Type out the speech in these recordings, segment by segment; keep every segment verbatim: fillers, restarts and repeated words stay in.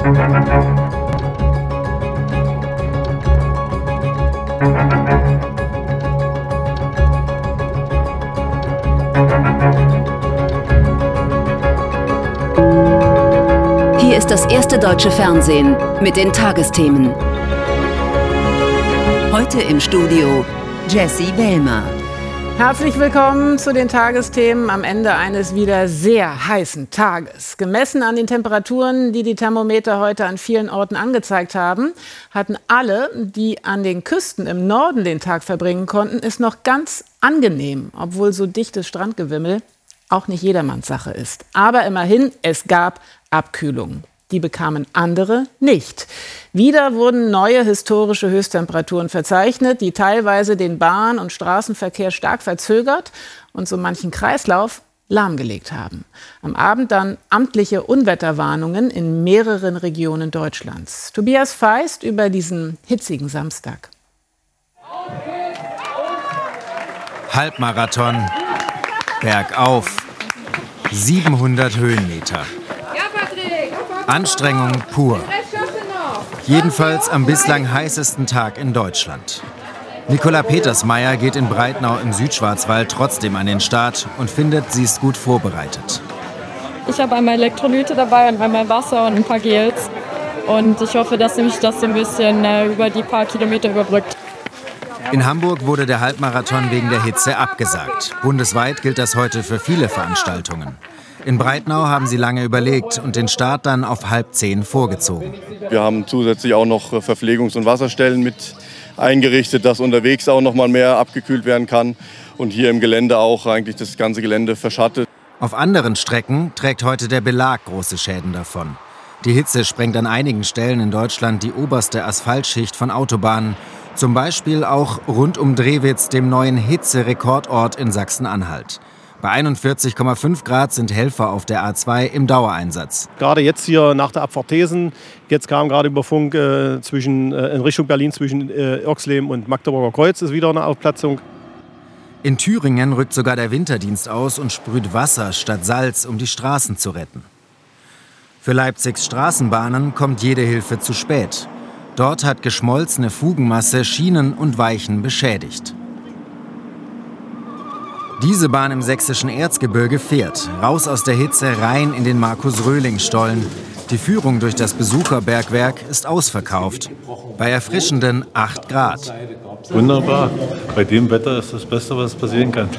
Hier ist das erste deutsche Fernsehen mit den Tagesthemen. Heute im Studio Jessie Wellmer. Herzlich willkommen zu den Tagesthemen am Ende eines wieder sehr heißen Tages. Gemessen an den Temperaturen, die die Thermometer heute an vielen Orten angezeigt haben, hatten alle, die an den Küsten im Norden den Tag verbringen konnten, es noch ganz angenehm, obwohl so dichtes Strandgewimmel auch nicht jedermanns Sache ist. Aber immerhin, es gab Abkühlung. Die bekamen andere nicht. Wieder wurden neue historische Höchsttemperaturen verzeichnet, die teilweise den Bahn- und Straßenverkehr stark verzögert und so manchen Kreislauf lahmgelegt haben. Am Abend dann amtliche Unwetterwarnungen in mehreren Regionen Deutschlands. Tobias Feist über diesen hitzigen Samstag. Halbmarathon, bergauf, siebenhundert Höhenmeter. Anstrengung pur. Jedenfalls am bislang heißesten Tag in Deutschland. Nicola Petersmeier geht in Breitnau im Südschwarzwald trotzdem an den Start und findet, sie ist gut vorbereitet. Ich habe einmal Elektrolyte dabei und einmal Wasser und ein paar Gels. Und ich hoffe, dass mich das so ein bisschen äh, über die paar Kilometer überbrückt. In Hamburg wurde der Halbmarathon wegen der Hitze abgesagt. Bundesweit gilt das heute für viele Veranstaltungen. In Breitnau haben sie lange überlegt und den Start dann auf halb zehn vorgezogen. Wir haben zusätzlich auch noch Verpflegungs- und Wasserstellen mit eingerichtet, dass unterwegs auch noch mal mehr abgekühlt werden kann. Und hier im Gelände auch eigentlich das ganze Gelände verschattet. Auf anderen Strecken trägt heute der Belag große Schäden davon. Die Hitze sprengt an einigen Stellen in Deutschland die oberste Asphaltschicht von Autobahnen. Zum Beispiel auch rund um Drewitz, dem neuen Hitzerekordort in Sachsen-Anhalt. Bei einundvierzig Komma fünf Grad sind Helfer auf der A zwei im Dauereinsatz. Gerade jetzt hier nach der Abfahrt Thesen, jetzt kam gerade über Funk äh, zwischen, äh, in Richtung Berlin zwischen äh, Oxlem und Magdeburger Kreuz ist wieder eine Aufplatzung. In Thüringen rückt sogar der Winterdienst aus und sprüht Wasser statt Salz, um die Straßen zu retten. Für Leipzigs Straßenbahnen kommt jede Hilfe zu spät. Dort hat geschmolzene Fugenmasse Schienen und Weichen beschädigt. Diese Bahn im sächsischen Erzgebirge fährt, raus aus der Hitze, rein in den Markus-Röhling-Stollen. Die Führung durch das Besucherbergwerk ist ausverkauft. Bei erfrischenden acht Grad. Wunderbar. Bei dem Wetter ist das Beste, was passieren kann.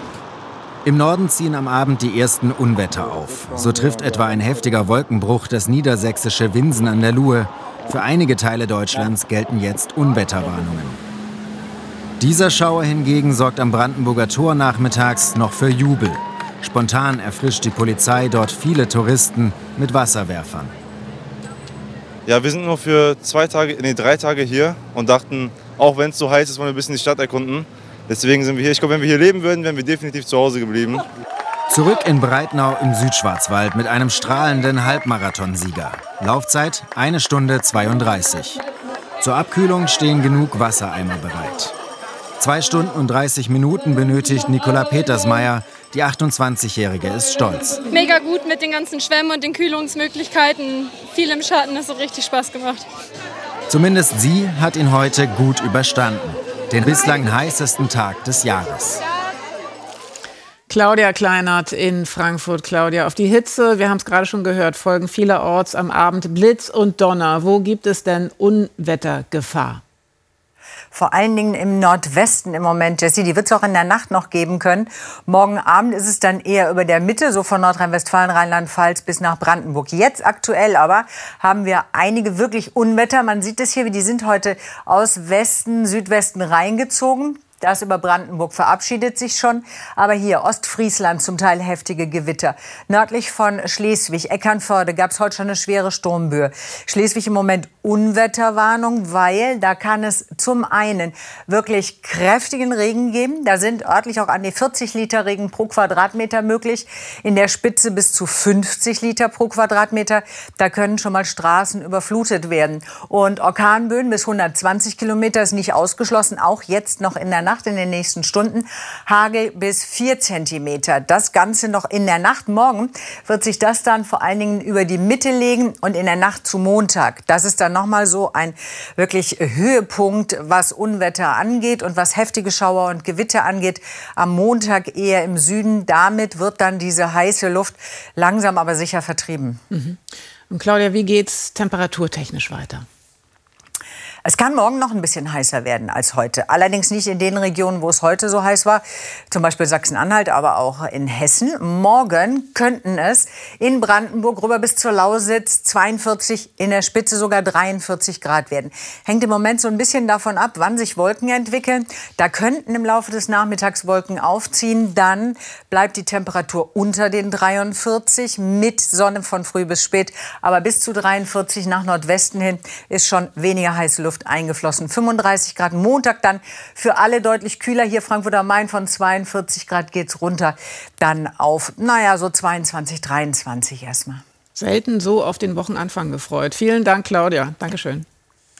Im Norden ziehen am Abend die ersten Unwetter auf. So trifft etwa ein heftiger Wolkenbruch das niedersächsische Winsen an der Luhe. Für einige Teile Deutschlands gelten jetzt Unwetterwarnungen. Dieser Schauer hingegen sorgt am Brandenburger Tor nachmittags noch für Jubel. Spontan erfrischt die Polizei dort viele Touristen mit Wasserwerfern. Ja, wir sind nur für zwei Tage, nee, drei Tage hier und dachten, auch wenn es so heiß ist, wollen wir ein bisschen die Stadt erkunden. Deswegen sind wir hier. Ich glaube, wenn wir hier leben würden, wären wir definitiv zu Hause geblieben. Zurück in Breitnau im Südschwarzwald mit einem strahlenden Halbmarathonsieger. Laufzeit eine Stunde zweiunddreißig. Zur Abkühlung stehen genug Wassereimer bereit. Zwei Stunden und dreißig Minuten benötigt Nicola Petersmeier. Die achtundzwanzigjährige ist stolz. Mega gut mit den ganzen Schwämmen und den Kühlungsmöglichkeiten. Viel im Schatten, das hat richtig Spaß gemacht. Zumindest sie hat ihn heute gut überstanden. Den bislang heißesten Tag des Jahres. Claudia Kleinert in Frankfurt. Claudia, auf die Hitze, wir haben es gerade schon gehört, folgen vielerorts am Abend Blitz und Donner. Wo gibt es denn Unwettergefahr? Vor allen Dingen im Nordwesten im Moment, Jessie. Die wird es auch in der Nacht noch geben können. Morgen Abend ist es dann eher über der Mitte, so von Nordrhein-Westfalen, Rheinland-Pfalz bis nach Brandenburg. Jetzt aktuell aber haben wir einige wirklich Unwetter. Man sieht es hier, wie die sind heute aus Westen, Südwesten reingezogen. Das über Brandenburg verabschiedet sich schon. Aber hier Ostfriesland zum Teil heftige Gewitter. Nördlich von Schleswig, Eckernförde, gab es heute schon eine schwere Sturmböe. Schleswig im Moment Unwetterwarnung, weil da kann es zum einen wirklich kräftigen Regen geben. Da sind örtlich auch an die vierzig Liter Regen pro Quadratmeter möglich. In der Spitze bis zu fünfzig Liter pro Quadratmeter. Da können schon mal Straßen überflutet werden. Und Orkanböen bis hundertzwanzig Kilometer ist nicht ausgeschlossen. Auch jetzt noch in der Nacht in den nächsten Stunden Hagel bis vier Zentimeter. Das Ganze noch in der Nacht. Morgen wird sich das dann vor allen Dingen über die Mitte legen und in der Nacht zu Montag. Das ist dann nochmal so ein wirklich Höhepunkt, was Unwetter angeht und was heftige Schauer und Gewitter angeht. Am Montag eher im Süden. Damit wird dann diese heiße Luft langsam aber sicher vertrieben. Mhm. Und Claudia, wie geht's temperaturtechnisch weiter? Es kann morgen noch ein bisschen heißer werden als heute. Allerdings nicht in den Regionen, wo es heute so heiß war. Zum Beispiel Sachsen-Anhalt, aber auch in Hessen. Morgen könnten es in Brandenburg rüber bis zur Lausitz zweiundvierzig, in der Spitze sogar dreiundvierzig Grad werden. Hängt im Moment so ein bisschen davon ab, wann sich Wolken entwickeln. Da könnten im Laufe des Nachmittags Wolken aufziehen. Dann bleibt die Temperatur unter den dreiundvierzig mit Sonne von früh bis spät. Aber bis zu dreiundvierzig nach Nordwesten hin ist schon weniger heiße Luft eingeflossen. fünfunddreißig Grad. Montag dann für alle deutlich kühler. Hier Frankfurt am Main von zweiundvierzig Grad geht's runter. Dann auf, naja, so zweiundzwanzig, dreiundzwanzig erstmal. Selten so auf den Wochenanfang gefreut. Vielen Dank, Claudia. Dankeschön.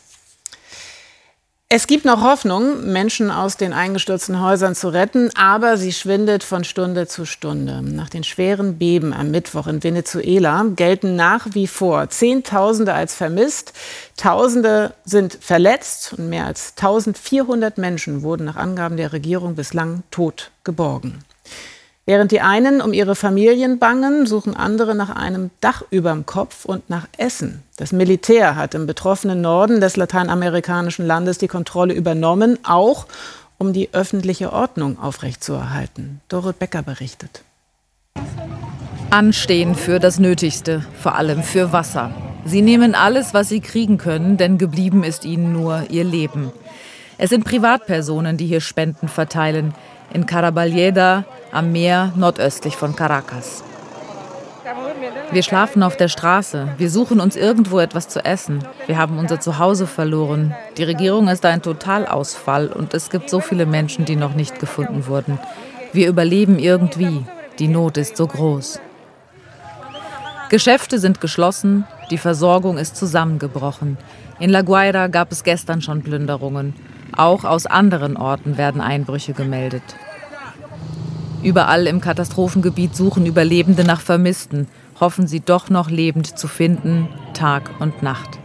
Es gibt noch Hoffnung, Menschen aus den eingestürzten Häusern zu retten, aber sie schwindet von Stunde zu Stunde. Nach den schweren Beben am Mittwoch in Venezuela gelten nach wie vor Zehntausende als vermisst. Tausende sind verletzt und mehr als eintausendvierhundert Menschen wurden nach Angaben der Regierung bislang tot geborgen. Während die einen um ihre Familien bangen, suchen andere nach einem Dach überm Kopf und nach Essen. Das Militär hat im betroffenen Norden des lateinamerikanischen Landes die Kontrolle übernommen, auch um die öffentliche Ordnung aufrechtzuerhalten. Dorot Becker berichtet. Anstehen für das Nötigste, vor allem für Wasser. Sie nehmen alles, was sie kriegen können, denn geblieben ist ihnen nur ihr Leben. Es sind Privatpersonen, die hier Spenden verteilen. In Caraballeda am Meer nordöstlich von Caracas. Wir schlafen auf der Straße. Wir suchen uns irgendwo etwas zu essen. Wir haben unser Zuhause verloren. Die Regierung ist ein Totalausfall und es gibt so viele Menschen, die noch nicht gefunden wurden. Wir überleben irgendwie. Die Not ist so groß. Geschäfte sind geschlossen. Die Versorgung ist zusammengebrochen. In La Guaira gab es gestern schon Plünderungen. Auch aus anderen Orten werden Einbrüche gemeldet. Überall im Katastrophengebiet suchen Überlebende nach Vermissten, hoffen sie doch noch lebend zu finden, Tag und Nacht.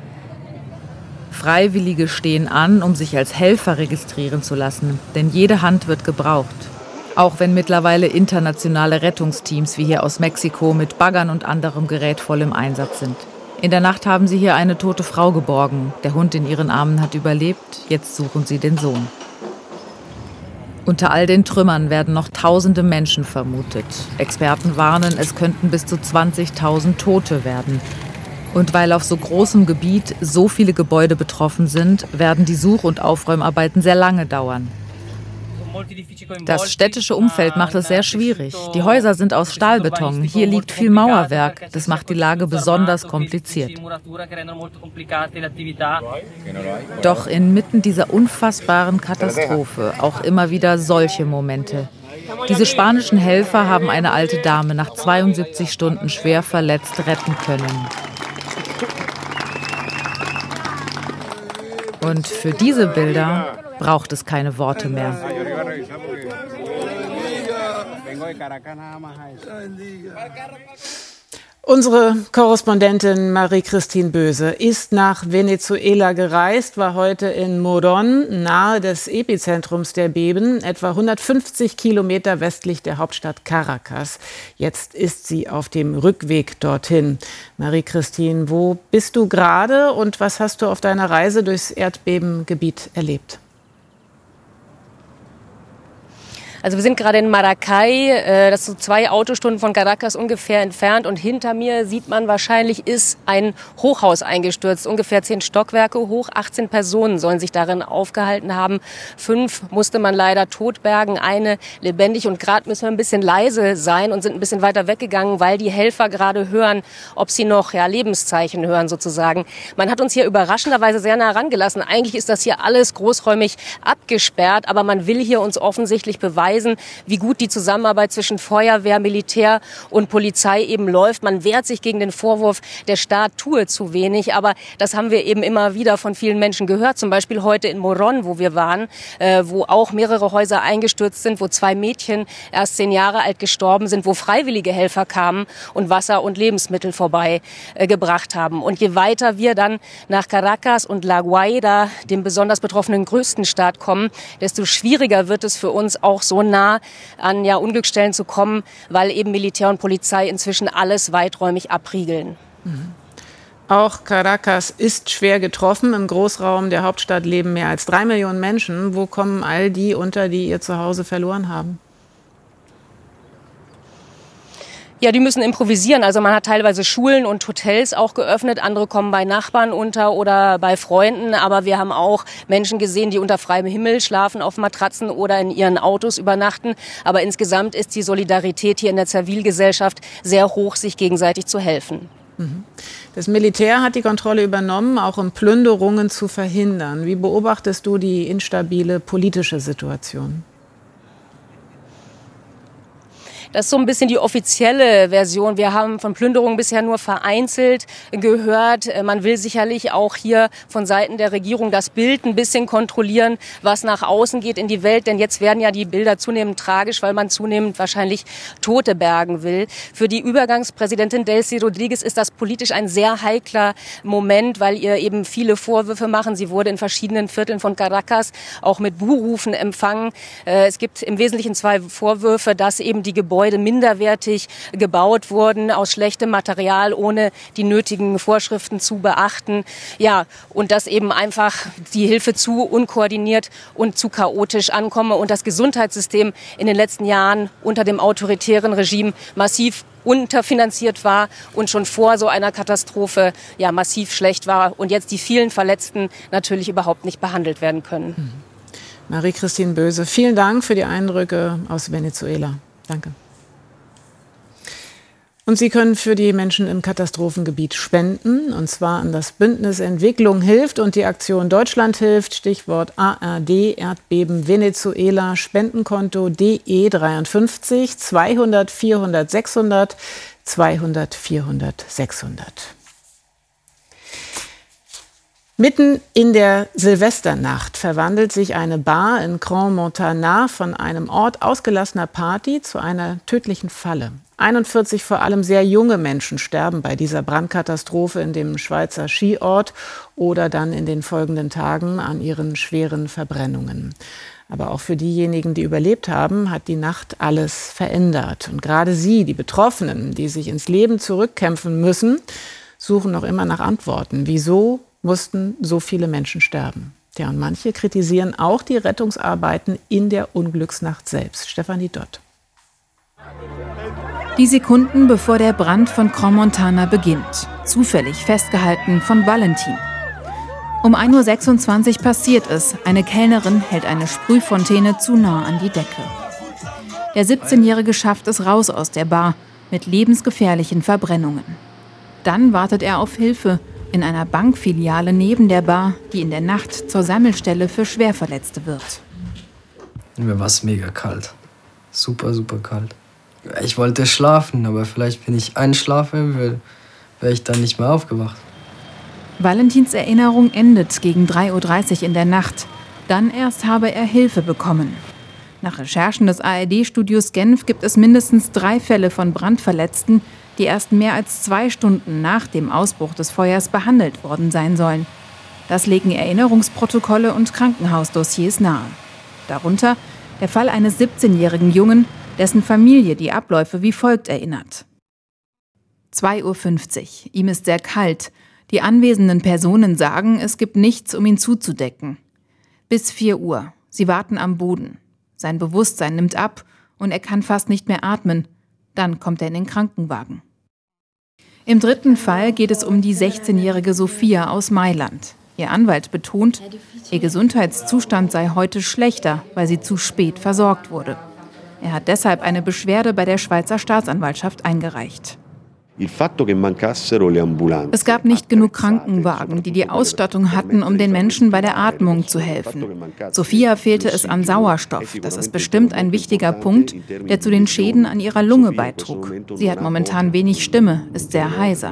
Freiwillige stehen an, um sich als Helfer registrieren zu lassen, denn jede Hand wird gebraucht. Auch wenn mittlerweile internationale Rettungsteams wie hier aus Mexiko mit Baggern und anderem Gerät voll im Einsatz sind. In der Nacht haben sie hier eine tote Frau geborgen. Der Hund in ihren Armen hat überlebt, jetzt suchen sie den Sohn. Unter all den Trümmern werden noch tausende Menschen vermutet. Experten warnen, es könnten bis zu zwanzigtausend Tote werden. Und weil auf so großem Gebiet so viele Gebäude betroffen sind, werden die Such- und Aufräumarbeiten sehr lange dauern. Das städtische Umfeld macht es sehr schwierig. Die Häuser sind aus Stahlbeton. Hier liegt viel Mauerwerk. Das macht die Lage besonders kompliziert. Doch inmitten dieser unfassbaren Katastrophe auch immer wieder solche Momente. Diese spanischen Helfer haben eine alte Dame nach zweiundsiebzig Stunden schwer verletzt retten können. Und für diese Bilder braucht es keine Worte mehr. Unsere Korrespondentin Marie-Christine Böse ist nach Venezuela gereist, war heute in Morón, nahe des Epizentrums der Beben, etwa hundertfünfzig Kilometer westlich der Hauptstadt Caracas. Jetzt ist sie auf dem Rückweg dorthin. Marie-Christine, wo bist du gerade und was hast du auf deiner Reise durchs Erdbebengebiet erlebt? Also wir sind gerade in Maracay, das ist so zwei Autostunden von Caracas ungefähr entfernt. Und hinter mir sieht man wahrscheinlich, ist ein Hochhaus eingestürzt, ungefähr zehn Stockwerke hoch. achtzehn Personen sollen sich darin aufgehalten haben. Fünf musste man leider totbergen, eine lebendig. Und gerade müssen wir ein bisschen leise sein und sind ein bisschen weiter weggegangen, weil die Helfer gerade hören, ob sie noch ja, Lebenszeichen hören sozusagen. Man hat uns hier überraschenderweise sehr nah rangelassen. Eigentlich ist das hier alles großräumig abgesperrt, aber man will hier uns offensichtlich beweisen, beweisen, wie gut die Zusammenarbeit zwischen Feuerwehr, Militär und Polizei eben läuft. Man wehrt sich gegen den Vorwurf, der Staat tue zu wenig. Aber das haben wir eben immer wieder von vielen Menschen gehört. Zum Beispiel heute in Moron, wo wir waren, äh, wo auch mehrere Häuser eingestürzt sind, wo zwei Mädchen erst zehn Jahre alt gestorben sind, wo freiwillige Helfer kamen und Wasser und Lebensmittel vorbei äh, gebracht haben. Und je weiter wir dann nach Caracas und La Guaira, dem besonders betroffenen größten Staat, kommen, desto schwieriger wird es für uns auch so nah an ja, Unglücksstellen zu kommen, weil eben Militär und Polizei inzwischen alles weiträumig abriegeln. Mhm. Auch Caracas ist schwer getroffen. Im Großraum der Hauptstadt leben mehr als drei Millionen Menschen. Wo kommen all die unter, die ihr Zuhause verloren haben? Ja, die müssen improvisieren. Also man hat teilweise Schulen und Hotels auch geöffnet. Andere kommen bei Nachbarn unter oder bei Freunden. Aber wir haben auch Menschen gesehen, die unter freiem Himmel schlafen auf Matratzen oder in ihren Autos übernachten. Aber insgesamt ist die Solidarität hier in der Zivilgesellschaft sehr hoch, sich gegenseitig zu helfen. Das Militär hat die Kontrolle übernommen, auch um Plünderungen zu verhindern. Wie beobachtest du die instabile politische Situation? Das ist so ein bisschen die offizielle Version. Wir haben von Plünderungen bisher nur vereinzelt gehört. Man will sicherlich auch hier von Seiten der Regierung das Bild ein bisschen kontrollieren, was nach außen geht in die Welt. Denn jetzt werden ja die Bilder zunehmend tragisch, weil man zunehmend wahrscheinlich Tote bergen will. Für die Übergangspräsidentin Delcy Rodriguez ist das politisch ein sehr heikler Moment, weil ihr eben viele Vorwürfe machen. Sie wurde in verschiedenen Vierteln von Caracas auch mit Buhrufen empfangen. Es gibt im Wesentlichen zwei Vorwürfe, dass eben die Gebäude minderwertig gebaut wurden, aus schlechtem Material, ohne die nötigen Vorschriften zu beachten. Ja, und dass eben einfach die Hilfe zu unkoordiniert und zu chaotisch ankomme und das Gesundheitssystem in den letzten Jahren unter dem autoritären Regime massiv unterfinanziert war und schon vor so einer Katastrophe ja massiv schlecht war und jetzt die vielen Verletzten natürlich überhaupt nicht behandelt werden können. Mhm. Marie-Christine Böse, vielen Dank für die Eindrücke aus Venezuela. Danke. Und Sie können für die Menschen im Katastrophengebiet spenden, und zwar an das Bündnis Entwicklung hilft und die Aktion Deutschland hilft, Stichwort A R D, Erdbeben Venezuela, Spendenkonto D E dreiundfünfzig zweihundert vierhundert sechshundert, zweihundert vierhundert sechshundert. Mitten in der Silvesternacht verwandelt sich eine Bar in Grand Montana von einem Ort ausgelassener Party zu einer tödlichen Falle. einundvierzig vor allem sehr junge Menschen sterben bei dieser Brandkatastrophe in dem Schweizer Skiort oder dann in den folgenden Tagen an ihren schweren Verbrennungen. Aber auch für diejenigen, die überlebt haben, hat die Nacht alles verändert. Und gerade sie, die Betroffenen, die sich ins Leben zurückkämpfen müssen, suchen noch immer nach Antworten. Wieso mussten so viele Menschen sterben? Ja, und manche kritisieren auch die Rettungsarbeiten in der Unglücksnacht selbst. Stefanie Dott. Die Sekunden, bevor der Brand von Grand Montana beginnt. Zufällig festgehalten von Valentin. Um ein Uhr sechsundzwanzig passiert es. Eine Kellnerin hält eine Sprühfontäne zu nah an die Decke. Der siebzehnjährige schafft es raus aus der Bar mit lebensgefährlichen Verbrennungen. Dann wartet er auf Hilfe in einer Bankfiliale neben der Bar, die in der Nacht zur Sammelstelle für Schwerverletzte wird. Mir war es mega kalt. Super, super kalt. Ich wollte schlafen, aber vielleicht, wenn ich einschlafe, wäre wär ich dann nicht mehr aufgewacht. Valentins Erinnerung endet gegen drei Uhr dreißig in der Nacht. Dann erst habe er Hilfe bekommen. Nach Recherchen des A R D-Studios Genf gibt es mindestens drei Fälle von Brandverletzten, die erst mehr als zwei Stunden nach dem Ausbruch des Feuers behandelt worden sein sollen. Das legen Erinnerungsprotokolle und Krankenhausdossiers nahe. Darunter der Fall eines siebzehnjährigen Jungen, dessen Familie die Abläufe wie folgt erinnert. zwei Uhr fünfzig. Ihm ist sehr kalt. Die anwesenden Personen sagen, es gibt nichts, um ihn zuzudecken. Bis vier Uhr. Sie warten am Boden. Sein Bewusstsein nimmt ab und er kann fast nicht mehr atmen. Dann kommt er in den Krankenwagen. Im dritten Fall geht es um die sechzehnjährige Sophia aus Mailand. Ihr Anwalt betont, ihr Gesundheitszustand sei heute schlechter, weil sie zu spät versorgt wurde. Er hat deshalb eine Beschwerde bei der Schweizer Staatsanwaltschaft eingereicht. Es gab nicht genug Krankenwagen, die die Ausstattung hatten, um den Menschen bei der Atmung zu helfen. Sofia fehlte es an Sauerstoff. Das ist bestimmt ein wichtiger Punkt, der zu den Schäden an ihrer Lunge beitrug. Sie hat momentan wenig Stimme, ist sehr heiser.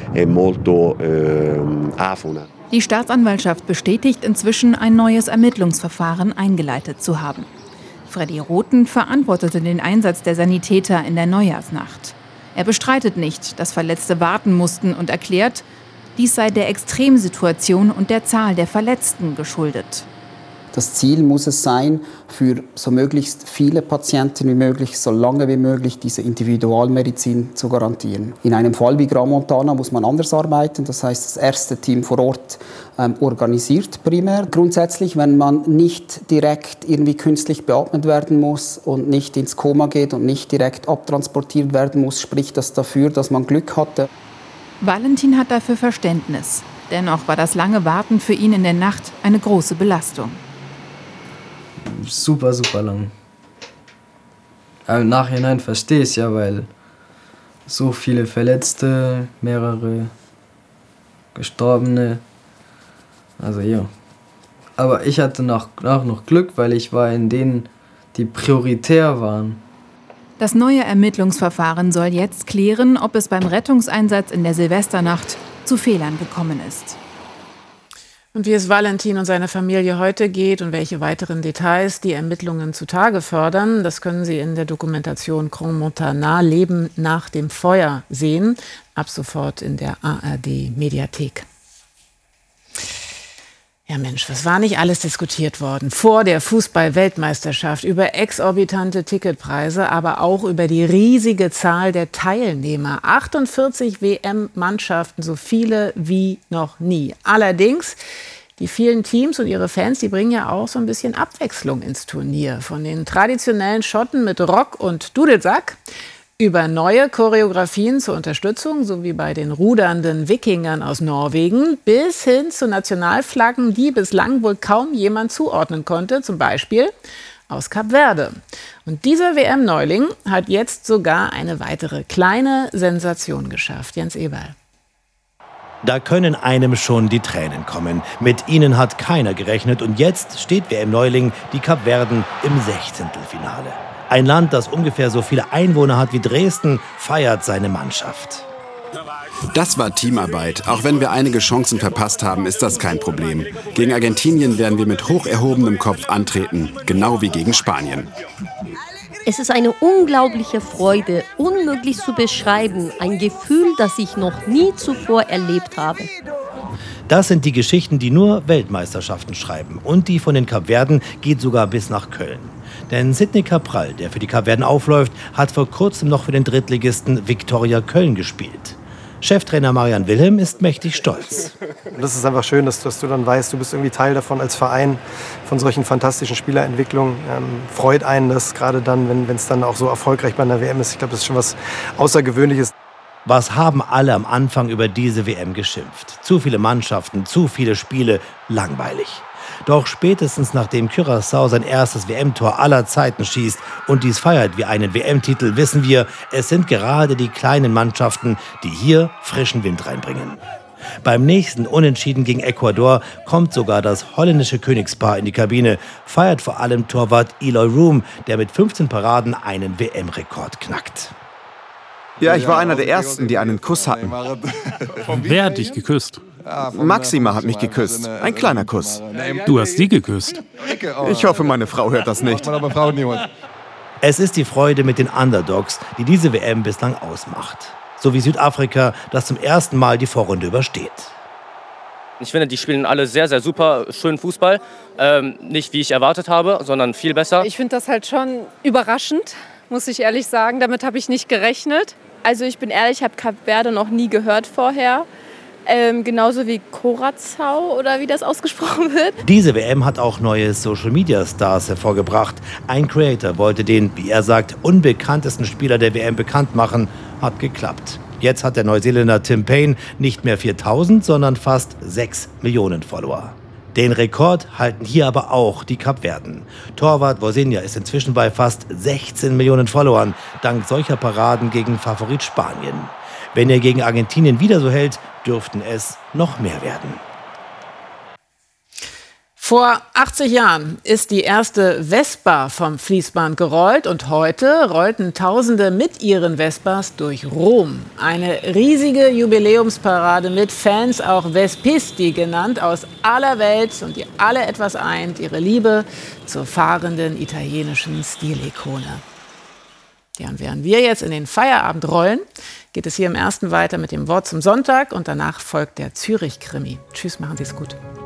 Die Staatsanwaltschaft bestätigt inzwischen, ein neues Ermittlungsverfahren eingeleitet zu haben. Freddy Rothen verantwortete den Einsatz der Sanitäter in der Neujahrsnacht. Er bestreitet nicht, dass Verletzte warten mussten und erklärt, dies sei der Extremsituation und der Zahl der Verletzten geschuldet. Das Ziel muss es sein, für so möglichst viele Patienten wie möglich, so lange wie möglich, diese Individualmedizin zu garantieren. In einem Fall wie Gran Montana muss man anders arbeiten. Das heißt, das erste Team vor Ort ähm, organisiert primär. Grundsätzlich, wenn man nicht direkt irgendwie künstlich beatmet werden muss und nicht ins Koma geht und nicht direkt abtransportiert werden muss, spricht das dafür, dass man Glück hatte. Valentin hat dafür Verständnis. Dennoch war das lange Warten für ihn in der Nacht eine große Belastung. Super, super lang. Aber im Nachhinein verstehe ich es ja, weil so viele Verletzte, mehrere Gestorbene. Also ja. Aber ich hatte noch, auch noch Glück, weil ich war in denen, die prioritär waren. Das neue Ermittlungsverfahren soll jetzt klären, ob es beim Rettungseinsatz in der Silvesternacht zu Fehlern gekommen ist. Und wie es Valentin und seiner Familie heute geht und welche weiteren Details die Ermittlungen zutage fördern, das können Sie in der Dokumentation Gran Montana, Leben nach dem Feuer sehen. Ab sofort in der A R D-Mediathek. Ja Mensch, was war nicht alles diskutiert worden vor der Fußball-Weltmeisterschaft über exorbitante Ticketpreise, aber auch über die riesige Zahl der Teilnehmer. achtundvierzig W M-Mannschaften, so viele wie noch nie. Allerdings, die vielen Teams und ihre Fans, die bringen ja auch so ein bisschen Abwechslung ins Turnier. Von den traditionellen Schotten mit Rock und Dudelsack über neue Choreografien zur Unterstützung, so wie bei den rudernden Wikingern aus Norwegen, bis hin zu Nationalflaggen, die bislang wohl kaum jemand zuordnen konnte, zum Beispiel aus Kap Verde. Und dieser W M-Neuling hat jetzt sogar eine weitere kleine Sensation geschafft. Jens Eberl. Da können einem schon die Tränen kommen. Mit ihnen hat keiner gerechnet und jetzt steht W M-Neuling, die Kapverden, im Sechzehntelfinale. Ein Land, das ungefähr so viele Einwohner hat wie Dresden, feiert seine Mannschaft. Das war Teamarbeit. Auch wenn wir einige Chancen verpasst haben, ist das kein Problem. Gegen Argentinien werden wir mit hoch erhobenem Kopf antreten, genau wie gegen Spanien. Es ist eine unglaubliche Freude, unmöglich zu beschreiben. Ein Gefühl, das ich noch nie zuvor erlebt habe. Das sind die Geschichten, die nur Weltmeisterschaften schreiben. Und die von den Kapverden geht sogar bis nach Köln. Denn Sidney Cabral, der für die Kapverden aufläuft, hat vor kurzem noch für den Drittligisten Viktoria Köln gespielt. Cheftrainer Marian Wilhelm ist mächtig stolz. Das ist einfach schön, dass, dass du dann weißt, du bist irgendwie Teil davon als Verein, von solchen fantastischen Spielerentwicklungen. Ähm, freut einen das, gerade dann, wenn es dann auch so erfolgreich bei einer W M ist. Ich glaube, das ist schon was Außergewöhnliches. Was haben alle am Anfang über diese W M geschimpft? Zu viele Mannschaften, zu viele Spiele, langweilig. Doch spätestens nachdem Curaçao sein erstes W M-Tor aller Zeiten schießt und dies feiert wie einen W M-Titel, wissen wir, es sind gerade die kleinen Mannschaften, die hier frischen Wind reinbringen. Beim nächsten Unentschieden gegen Ecuador kommt sogar das holländische Königspaar in die Kabine, feiert vor allem Torwart Eloy Room, der mit fünfzehn Paraden einen W M-Rekord knackt. Ja, ich war einer der Ersten, die einen Kuss hatten. Wer hat dich geküsst? Maxima hat mich geküsst. Ein kleiner Kuss. Du hast sie geküsst. Ich hoffe, meine Frau hört das nicht. Es ist die Freude mit den Underdogs, die diese W M bislang ausmacht. So wie Südafrika, das zum ersten Mal die Vorrunde übersteht. Ich finde, die spielen alle sehr, sehr super schönen Fußball. Ähm, nicht wie ich erwartet habe, sondern viel besser. Ich finde das halt schon überraschend, muss ich ehrlich sagen. Damit habe ich nicht gerechnet. Also ich bin ehrlich, ich habe Kap Verde noch nie gehört vorher. Ähm, genauso wie Curaçao oder wie das ausgesprochen wird. Diese W M hat auch neue Social-Media-Stars hervorgebracht. Ein Creator wollte den, wie er sagt, unbekanntesten Spieler der W M bekannt machen. Hat geklappt. Jetzt hat der Neuseeländer Tim Payne nicht mehr viertausend, sondern fast sechs Millionen Follower. Den Rekord halten hier aber auch die Kapverden. Torwart Vozinha ist inzwischen bei fast sechzehn Millionen Followern, dank solcher Paraden gegen Favorit Spanien. Wenn er gegen Argentinien wieder so hält, dürften es noch mehr werden. Vor achtzig Jahren ist die erste Vespa vom Fließband gerollt und heute rollten Tausende mit ihren Vespas durch Rom. Eine riesige Jubiläumsparade mit Fans, auch Vespisti genannt, aus aller Welt und die alle etwas eint, ihre Liebe zur fahrenden italienischen Stilikone. Ja, und während wir jetzt in den Feierabend rollen, geht es hier im Ersten weiter mit dem Wort zum Sonntag und danach folgt der Zürich-Krimi. Tschüss, machen Sie es gut.